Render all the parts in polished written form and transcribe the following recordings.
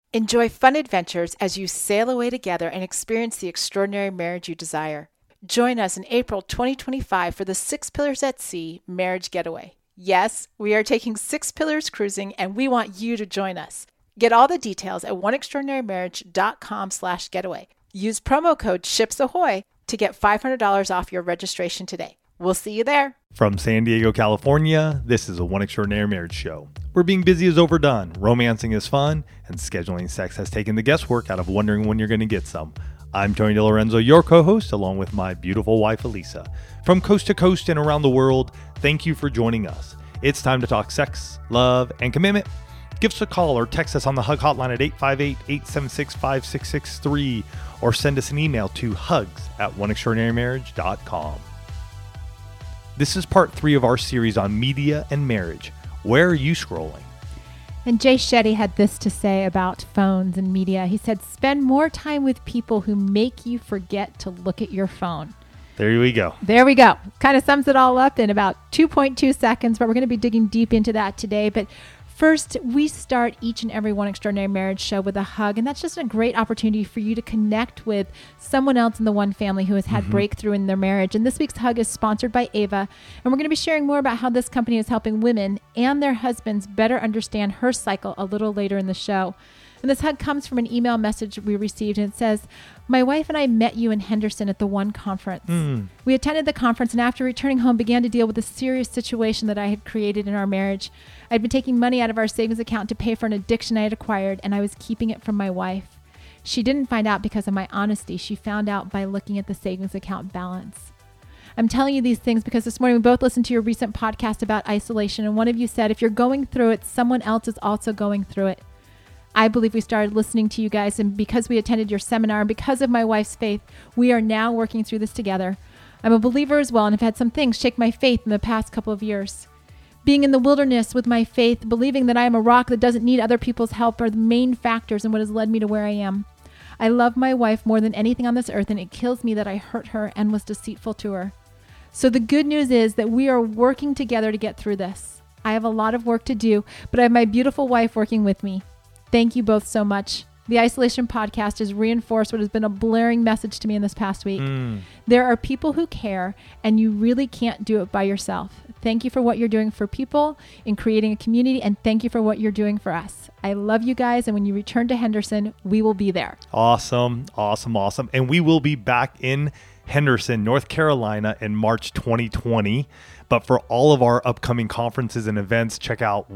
Enjoy fun adventures as you sail away together and experience the extraordinary marriage you desire. Join us in April 2025 for the Six Pillars at Sea Marriage Getaway. Yes, we are taking 6 Pillars cruising, and we want you to join us. Get all the details at oneextraordinarymarriage.com/getaway. Use promo code SHIPSAHOY to get $500 off your registration today. We'll see you there. From San Diego, California, this is a One Extraordinary Marriage show, where being busy is overdone, romancing is fun, and scheduling sex has taken the guesswork out of wondering when you're going to get some. I'm Tony DiLorenzo, your co-host, along with my beautiful wife, Elisa. From coast to coast and around the world, thank you for joining us. It's time to talk sex, love, and commitment. Give us a call or text us on the HUG hotline at 858-876-5663, or send us an email to hugs@oneextraordinarymarriage.com. This is part 3 of our series on media and marriage. Where are you scrolling? And Jay Shetty had this to say about phones and media. He said, spend more time with people who make you forget to look at your phone. There we go. There we go. Kind of sums it all up in about 2.2 seconds, but we're going to be digging deep into that today. But first, we start each and every One Extraordinary Marriage show with a hug, and that's just a great opportunity for you to connect with someone else in the one family who has had breakthrough in their marriage. And this week's hug is sponsored by Ava, and we're going to be sharing more about how this company is helping women and their husbands better understand her cycle a little later in the show. And this hug comes from an email message we received, and it says, my wife and I met you in Henderson at the One Conference. We attended the conference, and after returning home, began to deal with a serious situation that I had created in our marriage. I'd been taking money out of our savings account to pay for an addiction I had acquired, and I was keeping it from my wife. She didn't find out because of my honesty. She found out by looking at the savings account balance. I'm telling you these things because this morning we both listened to your recent podcast about isolation, and one of you said, if you're going through it, someone else is also going through it. I believe we started listening to you guys, and because we attended your seminar and because of my wife's faith, we are now working through this together. I'm a believer as well and have had some things shake my faith in the past couple of years. Being in the wilderness with my faith, believing that I am a rock that doesn't need other people's help are the main factors in what has led me to where I am. I love my wife more than anything on this earth, and it kills me that I hurt her and was deceitful to her. So the good news is that we are working together to get through this. I have a lot of work to do, but I have my beautiful wife working with me. Thank you both so much. The Isolation Podcast has reinforced what has been a blaring message to me in this past week. There are people who care, and you really can't do it by yourself. Thank you for what you're doing for people in creating a community, and thank you for what you're doing for us. I love you guys, and when you return to Henderson, we will be there. Awesome. And we will be back in Henderson, North Carolina in March 2020. But for all of our upcoming conferences and events, check out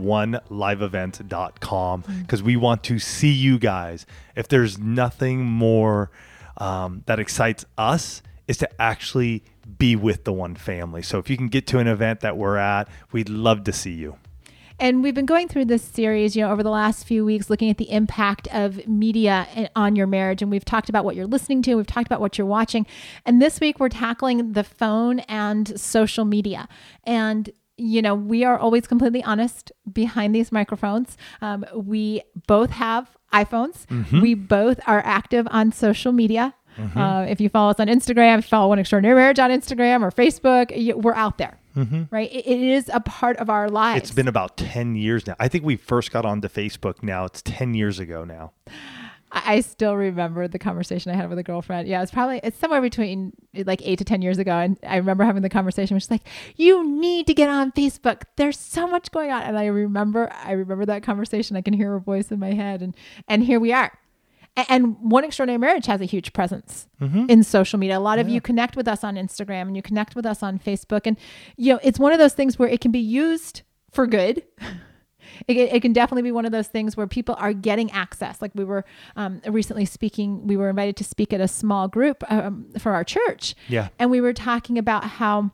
oneliveevent.com because we want to see you guys. If there's nothing more that excites us is to actually be with the one family. So if you can get to an event that we're at, we'd love to see you. And we've been going through this series, over the last few weeks, looking at the impact of media on your marriage. And we've talked about what you're listening to. We've talked about what you're watching. And this week we're tackling the phone and social media. And we are always completely honest behind these microphones. We both have iPhones. We both are active on social media. If you follow us on Instagram, if you follow One Extraordinary Marriage on Instagram or Facebook, we're out there. Right? It is a part of our lives. It's been about 10 years now. I think we first got onto Facebook now. It's 10 years ago now. I still remember the conversation I had with a girlfriend. Yeah, it's somewhere between like 8 to 10 years ago. And I remember having the conversation, which is like, you need to get on Facebook. There's so much going on. And I remember that conversation. I can hear her voice in my head. And here we are. And One Extraordinary Marriage has a huge presence in social media. A lot of you connect with us on Instagram and you connect with us on Facebook. And, it's one of those things where it can be used for good. It can definitely be one of those things where people are getting access. Like we were recently speaking, we were invited to speak at a small group for our church. Yeah. And we were talking about how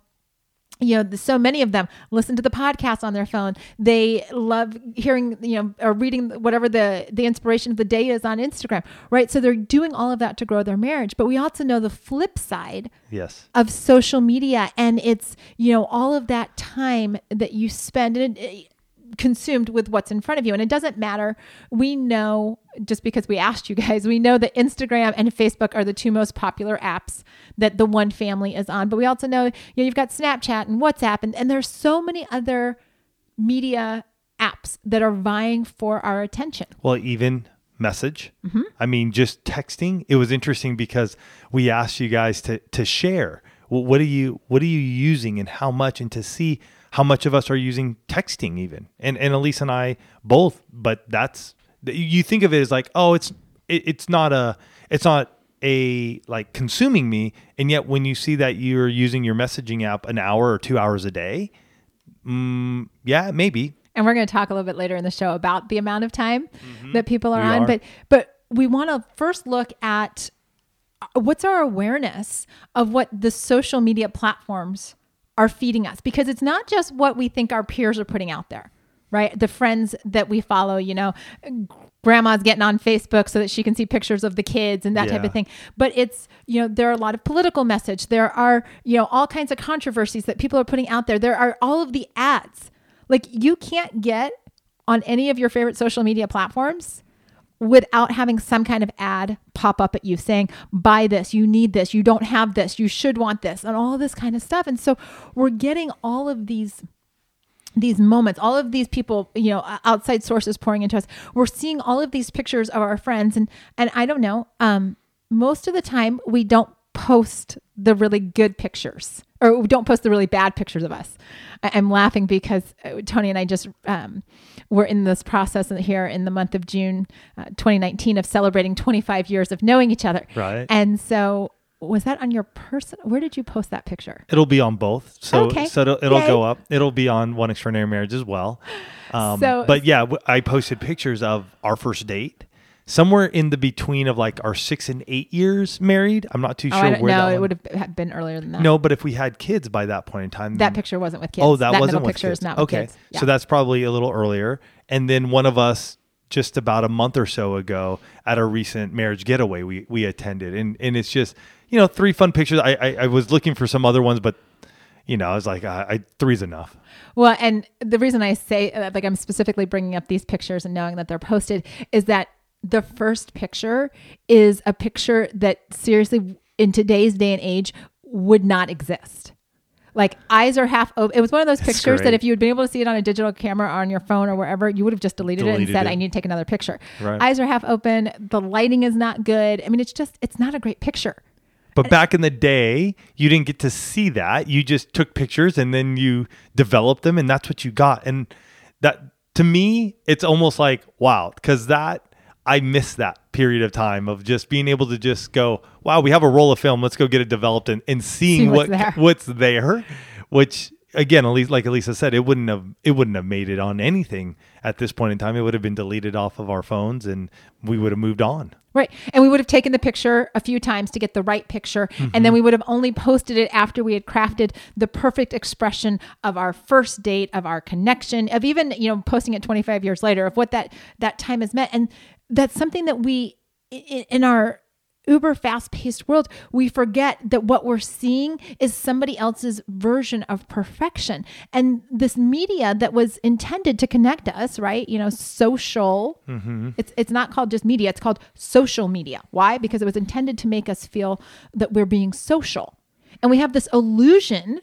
so many of them listen to the podcast on their phone. They love hearing, or reading whatever the inspiration of the day is on Instagram, right? So they're doing all of that to grow their marriage. But we also know the flip side of social media. And it's, all of that time that you spend consumed with what's in front of you. And it doesn't matter. We know, just because we asked you guys, we know that Instagram and Facebook are the two most popular apps that the one family is on. But we also know, you've got Snapchat and WhatsApp, and there's so many other media apps that are vying for our attention. Well, even message. I mean, just texting. It was interesting because we asked you guys to share. Well, what are you using and how much, and to see how much of us are using texting even. And Elise and I both, but you think of it as like, oh, it's not a like consuming me. And yet when you see that you're using your messaging app an hour or 2 hours a day, yeah, maybe. And we're going to talk a little bit later in the show about the amount of time that people are on. But we want to first look at what's our awareness of what the social media platforms are feeding us, because it's not just what we think our peers are putting out there, right? The friends that we follow, grandma's getting on Facebook so that she can see pictures of the kids and that type of thing. But it's, there are a lot of political message. There are, all kinds of controversies that people are putting out there. There are all of the ads. Like, you can't get on any of your favorite social media platforms without having some kind of ad pop up at you saying, buy this, you need this, you don't have this, you should want this, and all this kind of stuff. And so we're getting all of these moments, all of these people, outside sources pouring into us. We're seeing all of these pictures of our friends. And I don't know, most of the time we don't post the really good pictures, or we don't post the really bad pictures of us. I'm laughing because Tony and I just were in this process here in the month of June 2019 of celebrating 25 years of knowing each other. Right. And so was that on your person? Where did you post that picture? It'll be on both. So, okay. So it'll go up. It'll be on One Extraordinary Marriage as well. But yeah, I posted pictures of our first date. Somewhere in the between of like our 6 and 8 years married. I'm not too sure where that it would have been earlier than that. No, but if we had kids by that point in time. That picture wasn't with kids. Oh, that wasn't middle with picture kids. Is not with kids. Yeah. So that's probably a little earlier. And then one of us, just about a month or so ago, at a recent marriage getaway we attended. And it's just, 3 fun pictures. I was looking for some other ones, but I was like, 3's enough. Well, and the reason I say, like, I'm specifically bringing up these pictures and knowing that they're posted is that the first picture is a picture that seriously in today's day and age would not exist. Like, eyes are half open. It was one of those pictures that if you had been able to see it on a digital camera or on your phone or wherever, you would have just deleted it and said, I need to take another picture. Right. Eyes are half open. The lighting is not good. I mean, it's not a great picture. But back in the day, you didn't get to see that. You just took pictures and then you developed them, and that's what you got. And that, to me, it's almost like, wow, because I miss that period of time of just being able to just go, wow, we have a roll of film. Let's go get it developed and seeing what's there, which again, at least like Elisa said, it wouldn't have made it on anything at this point in time. It would have been deleted off of our phones and we would have moved on. Right. And we would have taken the picture a few times to get the right picture. Mm-hmm. And then we would have only posted it after we had crafted the perfect expression of our first date, of our connection, of even, posting it 25 years later, of what that time has meant. And that's something that we, in our uber fast-paced world, we forget that what we're seeing is somebody else's version of perfection. And this media that was intended to connect us, right? Social. Mm-hmm. It's not called just media. It's called social media. Why? Because it was intended to make us feel that we're being social. And we have this illusion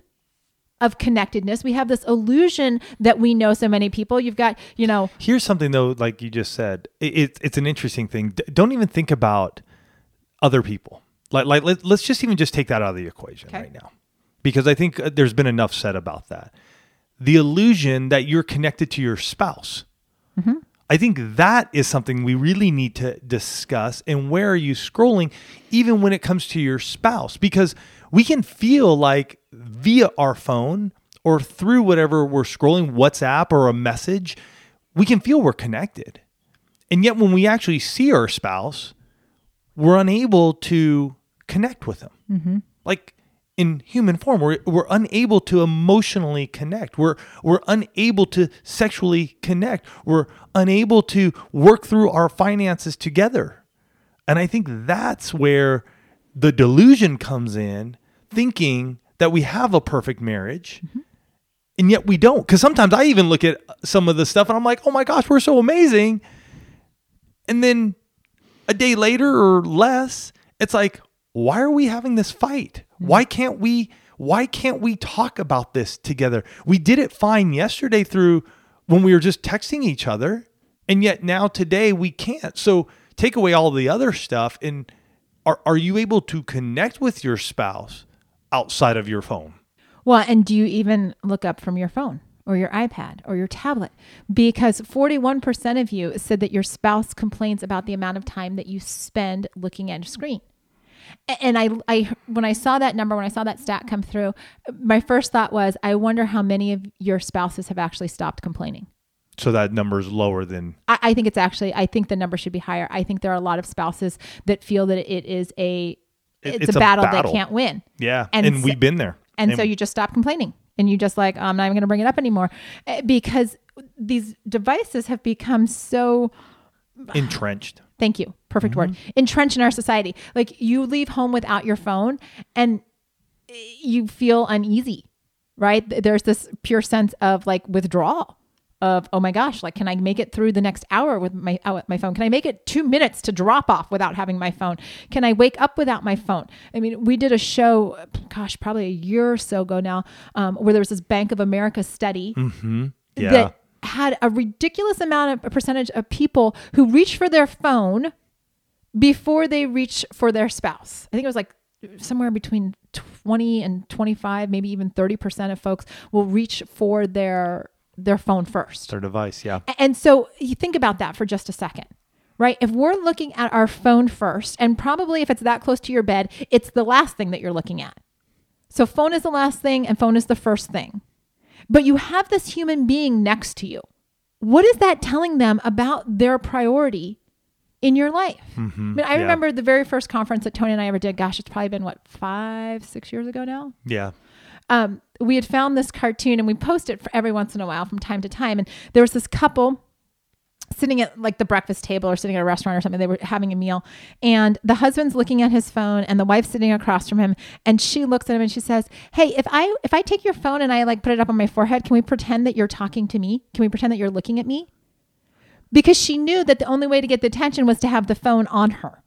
of connectedness. We have this illusion that we know so many people. You've got, Here's something though, like you just said, it's an interesting thing. Don't even think about other people. Like let's just take that out of the equation right now, because I think there's been enough said about that. The illusion that you're connected to your spouse. Mm-hmm. I think that is something we really need to discuss. And where are you scrolling, even when it comes to your spouse? Because we can feel like via our phone or through whatever we're scrolling, WhatsApp or a message, we can feel we're connected. And yet when we actually see our spouse, we're unable to connect with them. Mm-hmm. Like in human form, we're unable to emotionally connect. We're unable to sexually connect. We're unable to work through our finances together. And I think that's where the delusion comes in, thinking that we have a perfect marriage, mm-hmm. and yet we don't. Because sometimes I even look at some of the stuff and I'm like, oh my gosh, we're so amazing. And then a day later or less, it's like, why are we having this fight? Mm-hmm. Why can't we talk about this together? We did it fine yesterday through when we were just texting each other, and yet now today we can't. So take away all the other stuff, and are you able to connect with your spouse outside of your phone? Well, and do you even look up from your phone or your iPad or your tablet? Because 41% of you said that your spouse complains about the amount of time that you spend looking at a screen. And I when I saw that number, when I saw that stat come through, my first thought was, I wonder how many of your spouses have actually stopped complaining. So that number is lower than... I think the number should be higher. I think there are a lot of spouses that feel that it is it's a battle they can't win. Yeah. And we've been there. And so you just stop complaining and you just like, I'm not even going to bring it up anymore, because these devices have become so entrenched. Thank you. Perfect word. Entrenched in our society. Like, you leave home without your phone and you feel uneasy, right? There's this pure sense of like withdrawal of, oh my gosh, like, can I make it through the next hour with my phone? Can I make it 2 minutes to drop off without having my phone? Can I wake up without my phone? I mean, we did a show, probably a year or so ago now, where there was this Bank of America study that had a ridiculous percentage of people who reach for their phone before they reach for their spouse. I think it was like somewhere between 20 and 25, maybe even 30% of folks will reach for their phone first. Their device, yeah. And so you think about that for just a second, right? If we're looking at our phone first, and probably if it's that close to your bed, it's the last thing that you're looking at. So phone is the last thing and phone is the first thing. But you have this human being next to you. What is that telling them about their priority in your life? I mean, I remember the very first conference that Tony and I ever did. Gosh, it's probably been 5-6 years ago now. Yeah. We had found this cartoon and we post it for every once in a while from time to time. And there was this couple sitting at like the breakfast table or sitting at a restaurant or something. They were having a meal and the husband's looking at his phone and the wife's sitting across from him. And she looks at him and she says, hey, if I take your phone and I like put it up on my forehead, can we pretend that you're talking to me? Can we pretend that you're looking at me? Because she knew that the only way to get the attention was to have the phone on her.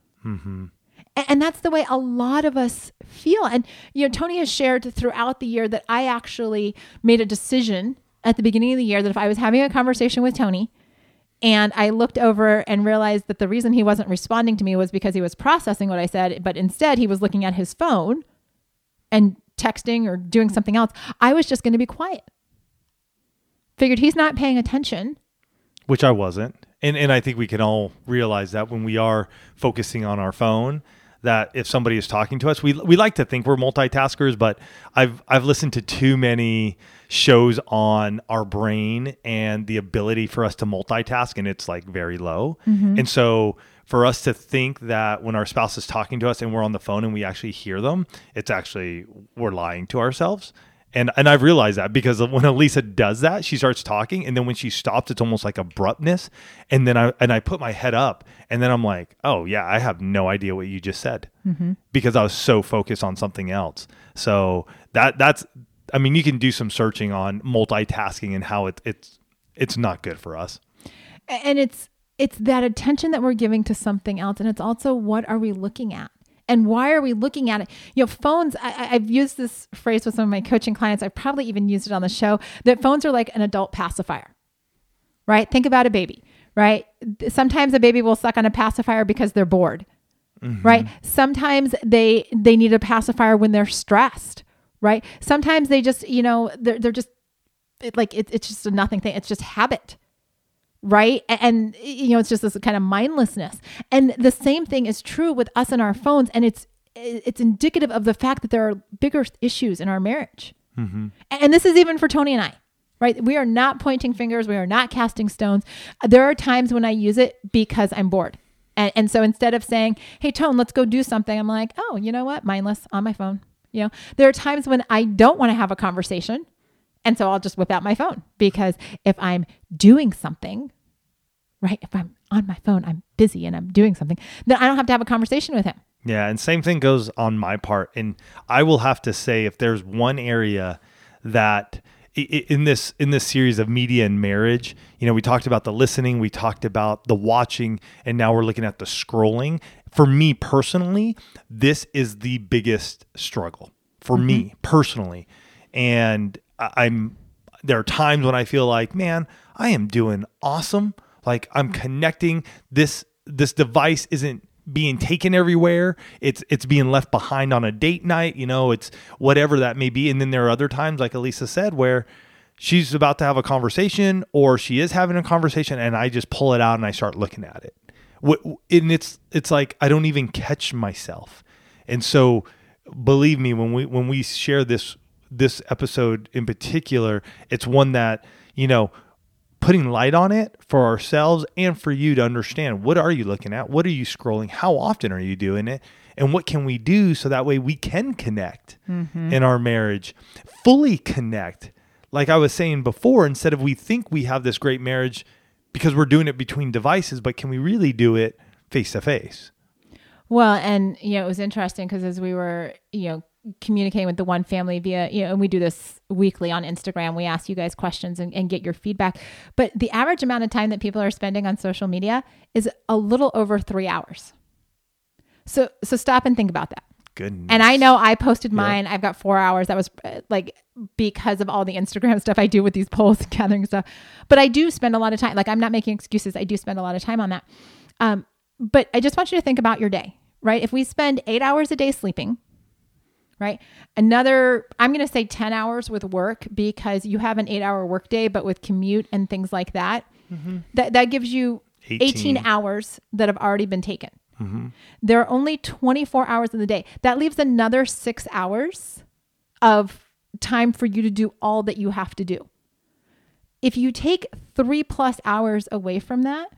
And that's the way a lot of us feel. And, Tony has shared throughout the year that I actually made a decision at the beginning of the year that if I was having a conversation with Tony and I looked over and realized that the reason he wasn't responding to me was because he was processing what I said, but instead he was looking at his phone and texting or doing something else, I was just going to be quiet. Figured he's not paying attention. Which I wasn't. And I think we can all realize that when we are focusing on our phone, that if somebody is talking to us, we like to think we're multitaskers, but I've listened to too many shows on our brain and the ability for us to multitask, and it's like very low. And so for us to think that when our spouse is talking to us and we're on the phone and we actually hear them, it's actually, we're lying to ourselves. And I've realized that because when Elisa does that, she starts talking, and then when she stops, it's almost like abruptness. And then I put my head up, and then I'm like, oh yeah, I have no idea what you just said because I was so focused on something else. So that's, I mean, you can do some searching on multitasking and how it's not good for us. And it's that attention that we're giving to something else, and it's also what are we looking at? And why are we looking at it? Phones, I've used this phrase with some of my coaching clients. I've probably even used it on the show, that phones are like an adult pacifier, right? Think about a baby, right? Sometimes a baby will suck on a pacifier because they're bored, right? Sometimes they need a pacifier when they're stressed, right? Sometimes they just, they're just it's just a nothing thing. It's just habit. Right. And, it's just this kind of mindlessness. And the same thing is true with us and our phones. And it's indicative of the fact that there are bigger issues in our marriage. And this is even for Tony and I, right? We are not pointing fingers. We are not casting stones. There are times when I use it because I'm bored. And so instead of saying, hey, Tone, let's go do something, I'm like, oh, you know what? Mindless on my phone. There are times when I don't want to have a conversation. And so I'll just whip out my phone, because if I'm doing something, right, if I'm on my phone, I'm busy and I'm doing something, then I don't have to have a conversation with him. Yeah. And same thing goes on my part. And I will have to say, if there's one area that in this series of media and marriage, we talked about the listening, we talked about the watching, and now we're looking at the scrolling. For me personally, this is the biggest struggle for me personally. And there are times when I feel like, man, I am doing awesome. Like I'm connecting. This device isn't being taken everywhere. It's being left behind on a date night, it's whatever that may be. And then there are other times, like Elisa said, where she's about to have a conversation or she is having a conversation and I just pull it out and I start looking at it. And it's like, I don't even catch myself. And so believe me, when we share this episode in particular, it's one that, putting light on it for ourselves and for you to understand, what are you looking at? What are you scrolling? How often are you doing it? And what can we do so that way we can connect in our marriage, fully connect? Like I was saying before, instead of we think we have this great marriage because we're doing it between devices, but can we really do it face to face? Well, and, it was interesting because as we were, communicating with the one family via, and we do this weekly on Instagram, we ask you guys questions and get your feedback. But the average amount of time that people are spending on social media is a little over 3 hours. So stop and think about that. Goodness. And I know I posted mine. I've got 4 hours. That was because of all the Instagram stuff I do with these polls and gathering stuff. But I do spend a lot of time. Like, I'm not making excuses. I do spend a lot of time on that. But I just want you to think about your day, right? If we spend 8 hours a day sleeping, right? Another, I'm going to say 10 hours with work because you have an 8-hour workday, but with commute and things like that, that gives you 18 hours that have already been taken. There are only 24 hours in the day. That leaves another 6 hours of time for you to do all that you have to do. If you take 3+ hours away from that,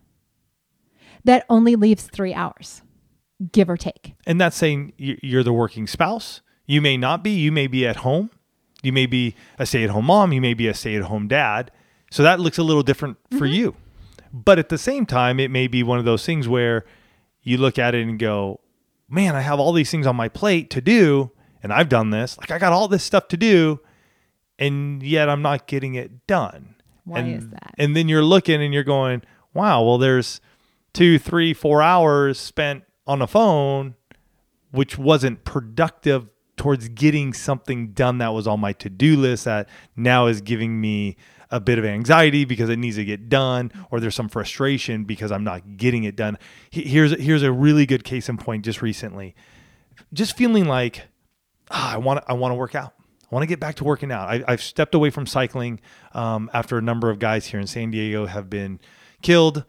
that only leaves 3 hours, give or take. And that's saying you're the working spouse. You may not be. You may be at home. You may be a stay-at-home mom. You may be a stay-at-home dad. So that looks a little different for you. But at the same time, it may be one of those things where you look at it and go, man, I have all these things on my plate to do. And I've done this. Like, I got all this stuff to do. And yet I'm not getting it done. Why is that? And then you're looking and you're going, wow, well, there's 2, 3, 4 hours spent on the phone, which wasn't productive towards getting something done that was on my to-do list that now is giving me a bit of anxiety because it needs to get done, or there's some frustration because I'm not getting it done. Here's a really good case in point just recently. Just feeling like, I want to work out. I want to get back to working out. I've stepped away from cycling after a number of guys here in San Diego have been killed,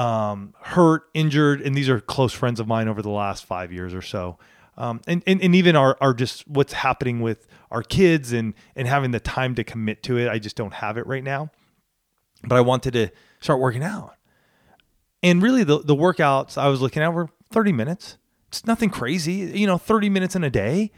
hurt, injured, and these are close friends of mine over the last 5 years or so. And even our just what's happening with our kids and having the time to commit to it. I just don't have it right now, but I wanted to start working out. And really the workouts I was looking at were 30 minutes. It's nothing crazy, 30 minutes in a day,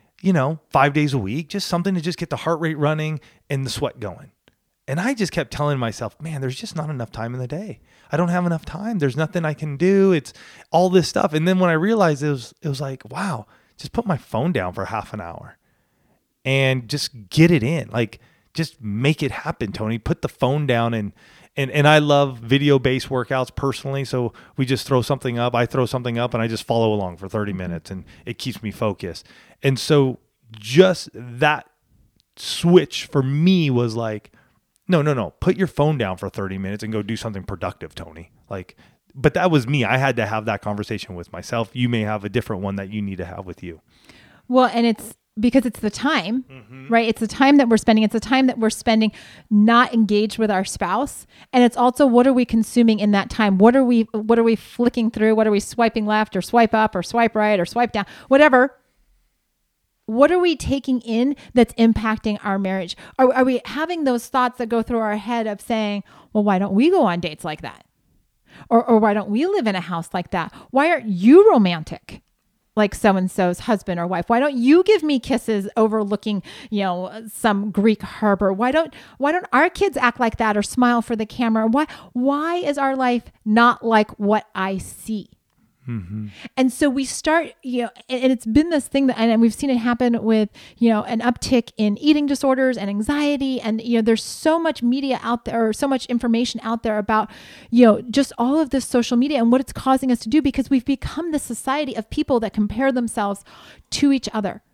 5 days a week, just something to just get the heart rate running and the sweat going. And I just kept telling myself, man, there's just not enough time in the day. I don't have enough time. There's nothing I can do. It's all this stuff. And then when I realized it was like, wow, just put my phone down for half an hour and just get it in. Like, just make it happen, Tony. Put the phone down and I love video-based workouts personally. So we just throw something up. I throw something up and I just follow along for 30 minutes and it keeps me focused. And so just that switch for me was like, no. Put your phone down for 30 minutes and go do something productive, Tony. But that was me. I had to have that conversation with myself. You may have a different one that you need to have with you. Well, and it's because it's the time, right? It's the time that we're spending. It's the time that we're spending not engaged with our spouse. And it's also, what are we consuming in that time? What are we flicking through? What are we swiping left or swipe up or swipe right or swipe down? Whatever. What are we taking in that's impacting our marriage? Are we having those thoughts that go through our head of saying, well, why don't we go on dates like that? Or why don't we live in a house like that? Why aren't you romantic like so-and-so's husband or wife? Why don't you give me kisses overlooking, some Greek harbor? Why don't our kids act like that or smile for the camera? Why is our life not like what I see? And so we start, and it's been this thing that, and we've seen it happen with, an uptick in eating disorders and anxiety. And, there's so much media out there, or so much information out there about, just all of this social media and what it's causing us to do, because we've become this society of people that compare themselves to each other.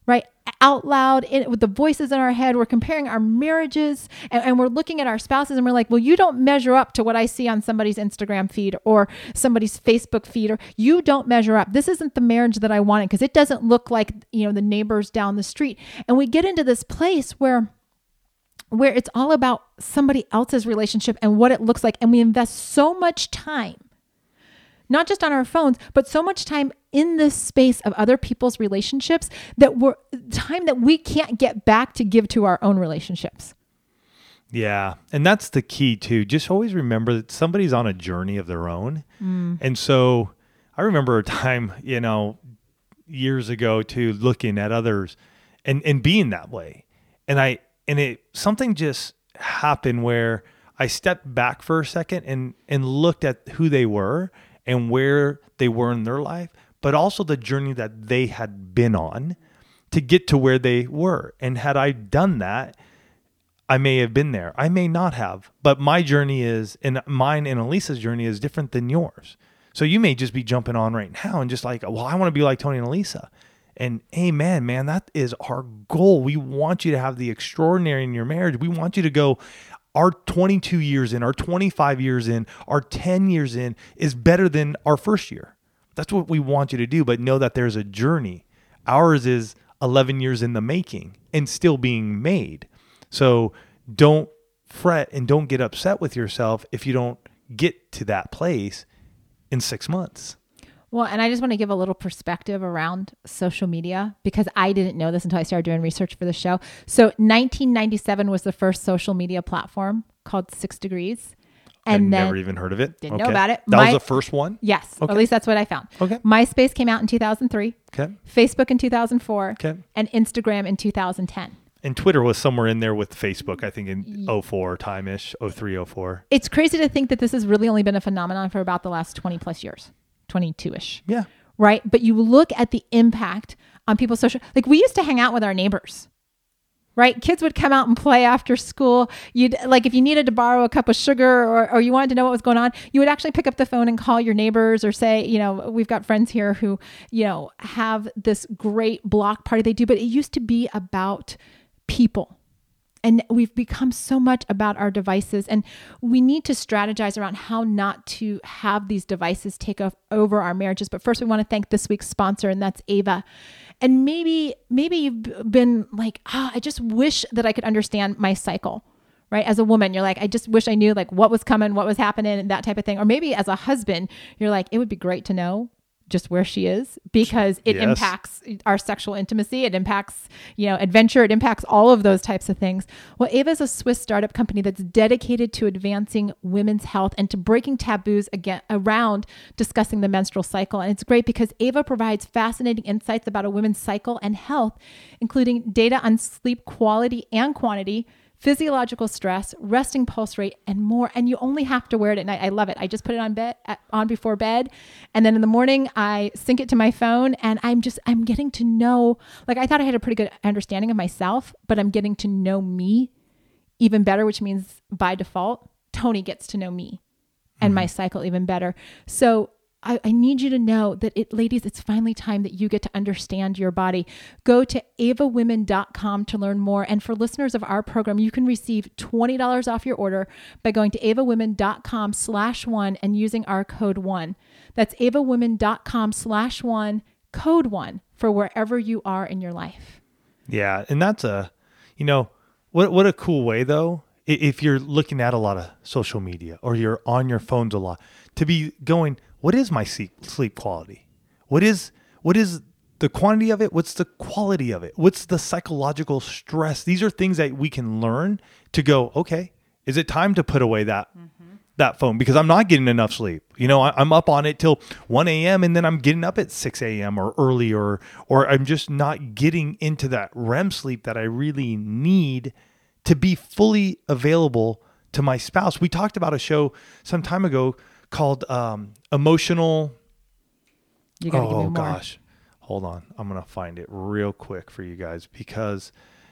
right? Out loud with the voices in our head. We're comparing our marriages and we're looking at our spouses and we're like, well, you don't measure up to what I see on somebody's Instagram feed or somebody's Facebook feed, or you don't measure up. This isn't the marriage that I wanted because it doesn't look like, the neighbors down the street. And we get into this place where it's all about somebody else's relationship and what it looks like. And we invest so much time, not just on our phones, but so much time in this space of other people's relationships that we're time that we can't get back to give to our own relationships. Yeah. And that's the key too. Just always remember that somebody's on a journey of their own. And so I remember a time, years ago too, looking at others and being that way. And something just happened where I stepped back for a second and looked at who they were and where they were in their life, but also the journey that they had been on to get to where they were. And had I done that, I may have been there. I may not have, but my journey and mine and Elisa's journey is different than yours. So you may just be jumping on right now and just like, well, I want to be like Tony and Elisa. And amen, man, that is our goal. We want you to have the extraordinary in your marriage. We want you to go, our 22 years in, our 25 years in, our 10 years in is better than our first year. That's what we want you to do, but know that there's a journey. Ours is 11 years in the making and still being made. So don't fret and don't get upset with yourself if you don't get to that place in 6 months. Well, and I just want to give a little perspective around social media because I didn't know this until I started doing research for the show. So 1997 was the first social media platform called 6 Degrees. And then never even heard of it. Didn't know about it. That was the first one? Yes. Okay. At least that's what I found. Okay. MySpace came out in 2003. Okay. Facebook in 2004. Okay. And Instagram in 2010. And Twitter was somewhere in there with Facebook, I think in 04 time-ish, 03, 04. It's crazy to think that this has really only been a phenomenon for about the last 20 plus years. 22-ish. Yeah. Right? But you look at the impact on people's social... Like we used to hang out with our neighbors. Right? Kids would come out and play after school. If you needed to borrow a cup of sugar or you wanted to know what was going on, you would actually pick up the phone and call your neighbors or say, we've got friends here who, have this great block party they do. But it used to be about people. And we've become so much about our devices, and we need to strategize around how not to have these devices take over our marriages. But first, we want to thank this week's sponsor, and that's Ava. And maybe you've been like, I just wish that I could understand my cycle, right? As a woman, you're like, I just wish I knew what was coming, what was happening, and that type of thing. Or maybe as a husband, you're like, it would be great to know just where she is because it impacts our sexual intimacy. It impacts, adventure. It impacts all of those types of things. Well, Ava is a Swiss startup company that's dedicated to advancing women's health and to breaking taboos around discussing the menstrual cycle. And it's great because Ava provides fascinating insights about a woman's cycle and health, including data on sleep quality and quantity, physiological stress, resting pulse rate, and more. And you only have to wear it at night. I love it. I just put it on before bed. And then in the morning, I sync it to my phone and I'm getting to know, I thought I had a pretty good understanding of myself, but I'm getting to know me even better, which means by default, Tony gets to know me and my cycle even better. So I need you to know that ladies, it's finally time that you get to understand your body. Go to avawomen.com to learn more. And for listeners of our program, you can receive $20 off your order by going to avawomen.com/1 and using our code 1. That's avawomen.com/1, code 1 for wherever you are in your life. Yeah. And that's what a cool way though, if you're looking at a lot of social media or you're on your phones a lot, to be going, what is my sleep quality? What is the quantity of it? What's the quality of it? What's the psychological stress? These are things that we can learn to go, okay, is it time to put away that phone? Because I'm not getting enough sleep. I'm up on it till 1 a.m. and then I'm getting up at 6 a.m. or early or I'm just not getting into that REM sleep that I really need to be fully available to my spouse. We talked about a show some time ago called Emotional. You gotta give me more. Gosh. Hold on. I'm going to find it real quick for you guys because,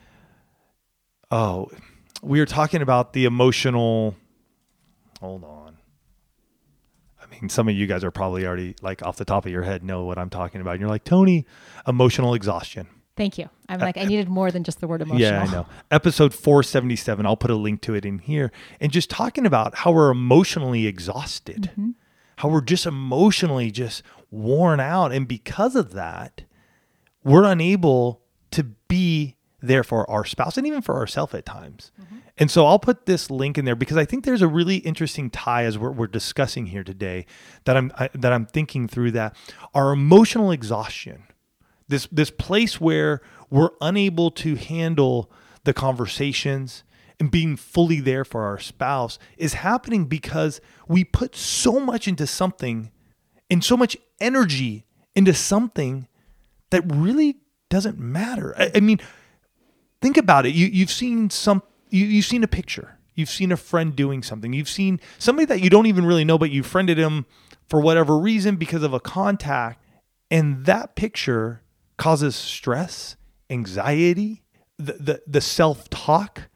we were talking about the emotional. Hold on. I mean, some of you guys are probably already off the top of your head know what I'm talking about. And you're like, Tony, emotional exhaustion. Thank you. I'm like, I needed more than just the word emotional. Yeah, I know. Episode 477, I'll put a link to it in here. And just talking about how we're emotionally exhausted, how we're just emotionally just worn out. And because of that, we're unable to be there for our spouse and even for ourselves at times. And so I'll put this link in there because I think there's a really interesting tie as we're discussing here today that I'm thinking through that. Our emotional exhaustion, this place where we're unable to handle the conversations and being fully there for our spouse is happening because we put so much into something and so much energy into something that really doesn't matter. I mean, think about it. You've seen you've seen a picture. You've seen a friend doing something. You've seen somebody that you don't even really know, but you friended him for whatever reason because of a contact. And that picture causes stress, anxiety, the self-talk,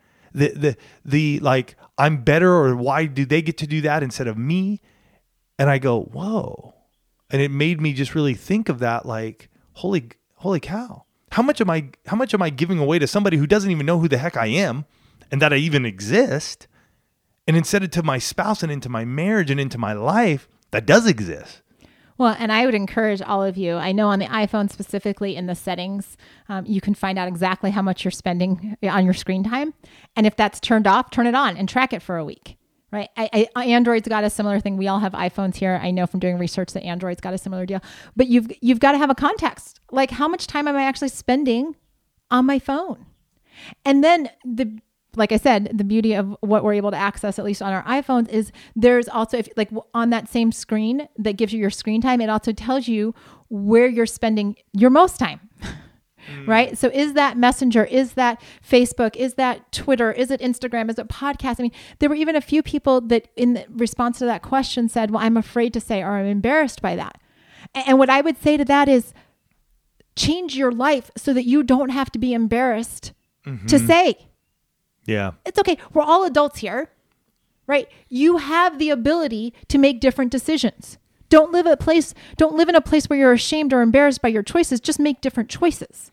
the like, I'm better, or why do they get to do that instead of me? And I go, whoa. And it made me just really think of that, like, holy cow. How much am I giving away to somebody who doesn't even know who the heck I am and that I even exist? And instead of to my spouse and into my marriage and into my life that does exist. Well, and I would encourage all of you, I know on the iPhone specifically in the settings, you can find out exactly how much you're spending on your screen time. And if that's turned off, turn it on and track it for a week, right? Android's got a similar thing. We all have iPhones here. I know from doing research that Android's got a similar deal. But you've got to have a context. Like, how much time am I actually spending on my phone? And then like I said, the beauty of what we're able to access, at least on our iPhones, is there's also, if like on that same screen that gives you your screen time, it also tells you where you're spending your most time, right? So is that Messenger? Is that Facebook? Is that Twitter? Is it Instagram? Is it podcast? I mean, there were even a few people that in the response to that question said, well, I'm afraid to say, or I'm embarrassed by that. And what I would say to that is change your life so that you don't have to be embarrassed to say. Yeah. It's okay. We're all adults here, right? You have the ability to make different decisions. Don't live in a place where you're ashamed or embarrassed by your choices. Just make different choices.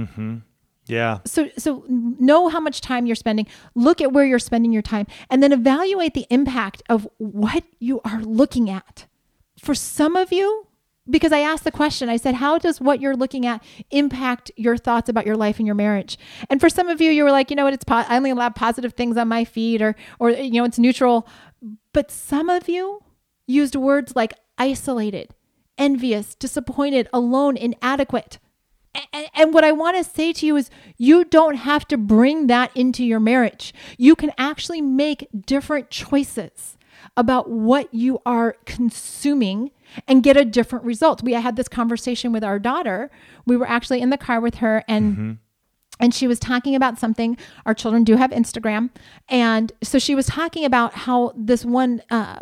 Yeah. So know how much time you're spending, look at where you're spending your time, and then evaluate the impact of what you are looking at. For some of you, because I asked the question, I said, how does what you're looking at impact your thoughts about your life and your marriage? And for some of you, you were like, you know what, I only allow positive things on my feed, or it's neutral. But some of you used words like isolated, envious, disappointed, alone, inadequate. And what I want to say to you is you don't have to bring that into your marriage. You can actually make different choices about what you are consuming and get a different result. We had this conversation with our daughter. We were actually in the car with her, and she was talking about something. Our children do have Instagram. And so she was talking about how this one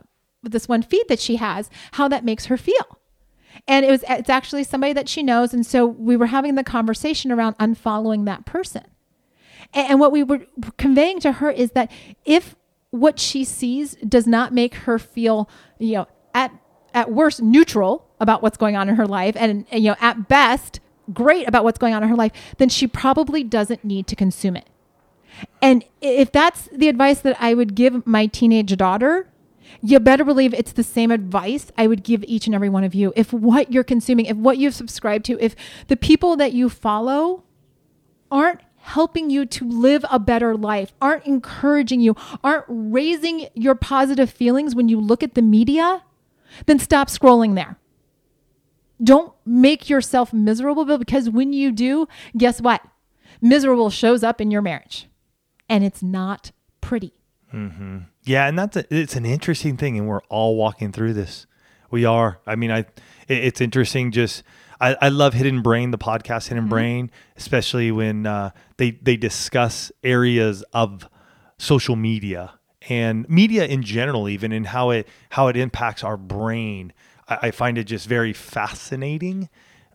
feed that she has, how that makes her feel. And it's actually somebody that she knows. And so we were having the conversation around unfollowing that person. And what we were conveying to her is that if what she sees does not make her feel, at worst, neutral about what's going on in her life, and at best, great about what's going on in her life, then she probably doesn't need to consume it. And if that's the advice that I would give my teenage daughter, you better believe it's the same advice I would give each and every one of you. If what you're consuming, if what you've subscribed to, if the people that you follow aren't helping you to live a better life, aren't encouraging you, aren't raising your positive feelings when you look at the media, then stop scrolling there. Don't make yourself miserable, because when you do, guess what? Miserable shows up in your marriage, and it's not pretty. Yeah, and it's an interesting thing, and we're all walking through this. We are. I mean, it's interesting. Just I love Hidden Brain, the podcast Hidden Brain, especially when they discuss areas of social media and media in general, even, and how it impacts our brain. I find it just very fascinating.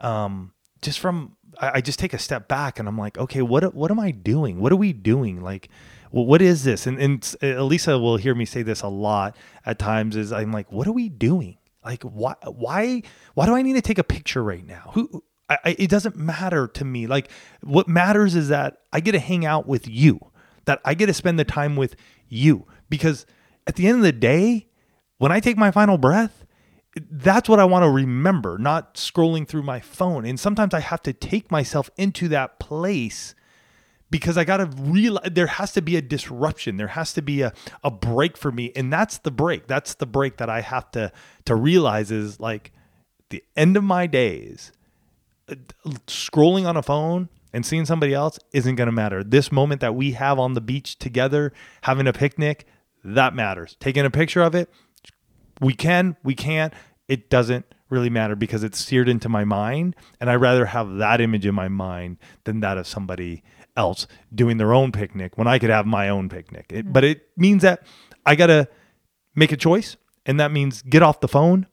I just take a step back and I'm like, okay, what am I doing? What are we doing? Like, well, what is this? And Elisa will hear me say this a lot at times, is I'm like, what are we doing? Like, why do I need to take a picture right now? It doesn't matter to me. Like, what matters is that I get to hang out with you, that I get to spend the time with you. Because at the end of the day, when I take my final breath, that's what I want to remember, not scrolling through my phone. And sometimes I have to take myself into that place because I got to realize there has to be a disruption. There has to be a break for me. And that's the break. That's the break that I have to realize is like the end of my days. Scrolling on a phone and seeing somebody else isn't going to matter. This moment that we have on the beach together, having a picnic, that matters. Taking a picture of it, we can't. It doesn't really matter because it's seared into my mind. And I'd rather have that image in my mind than that of somebody else doing their own picnic when I could have my own picnic. But it means that I got to make a choice. And that means get off the phone.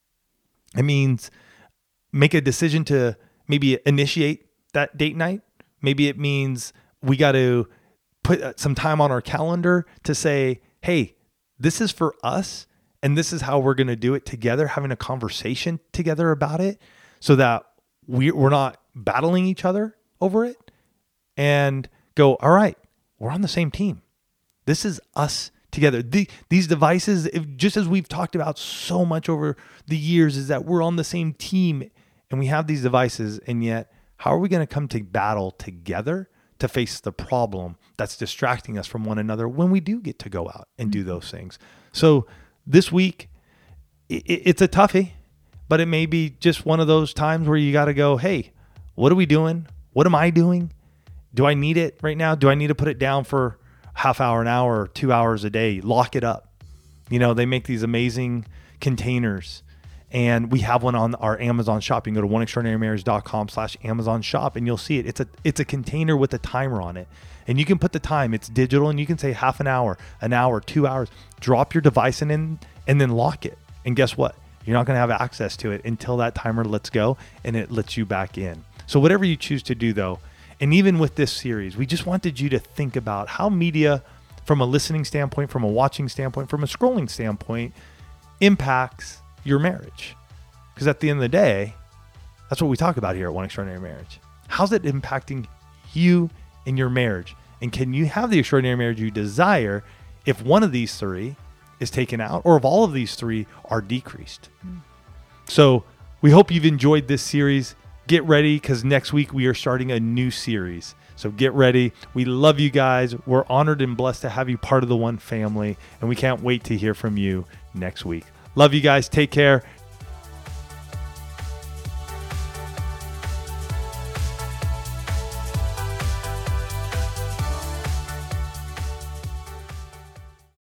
It means make a decision to maybe initiate that date night. Maybe it means we got to put some time on our calendar to say, hey, this is for us and this is how we're going to do it together, having a conversation together about it so that we're not battling each other over it and go, all right, we're on the same team. This is us together. These devices, just as we've talked about so much over the years, is that we're on the same team and we have these devices, and yet how are we going to come to battle together to face the problem that's distracting us from one another when we do get to go out and do those things? So this week, it's a toughie, but it may be just one of those times where you got to go, hey, what are we doing? What am I doing? Do I need it right now? Do I need to put it down for half hour, an hour, 2 hours a day? Lock it up. You know, they make these amazing containers. And we have one on our Amazon shop. You can go to oneextraordinarymarriage.com/Amazon shop and you'll see it. It's a container with a timer on it. And you can put the time. It's digital and you can say half an hour, 2 hours. Drop your device in and then lock it. And guess what? You're not going to have access to it until that timer lets go and it lets you back in. So whatever you choose to do though, and even with this series, we just wanted you to think about how media, from a listening standpoint, from a watching standpoint, from a scrolling standpoint, impacts your marriage. Because at the end of the day, that's what we talk about here at One Extraordinary Marriage. How's it impacting you in your marriage? And can you have the extraordinary marriage you desire if one of these three is taken out or if all of these three are decreased? So we hope you've enjoyed this series. Get ready because next week we are starting a new series. So get ready. We love you guys. We're honored and blessed to have you part of the One family. And we can't wait to hear from you next week. Love you guys. Take care.